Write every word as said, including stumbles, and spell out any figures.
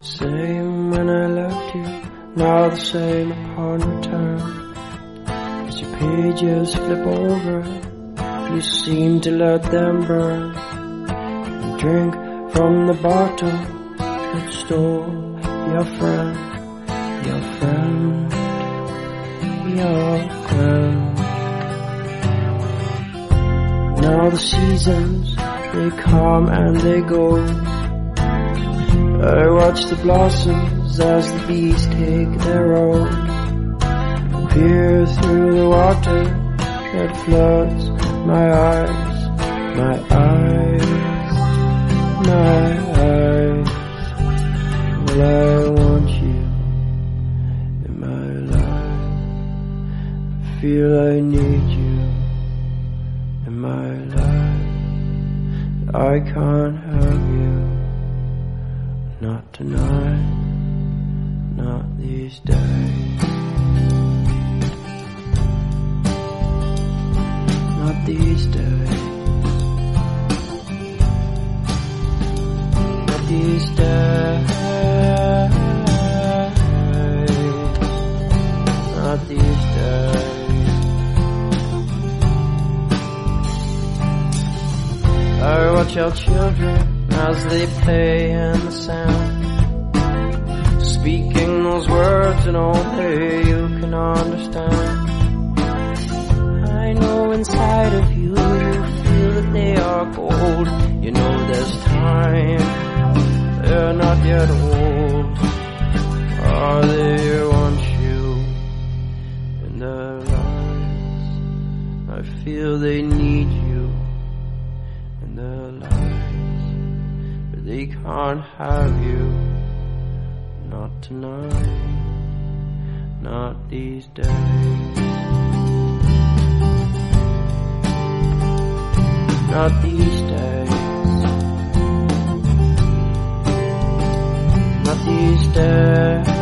Same when I left you, now the same upon return. As your pages flip over, you seem to let them burn. You drink from the bottle that stole your friend, your friend, your friend. Now the seasons, they come and they go. I watch the blossoms as the bees take their own. Peer through the water that floods my eyes, my eyes, my eyes. Well, I want you in my life. I feel I need you in my life. I can't have you. Not tonight, not these days. Not these days. Not these days. Not these days. I watch our children as they play in the sand, speaking those words in only you can understand. I know inside of you, you feel that they are gold. You know there's time, they're not yet old. Are they here, want you in their lives? I feel they need you in their lives. They can't have you, not tonight, not these days, not these days, not these days.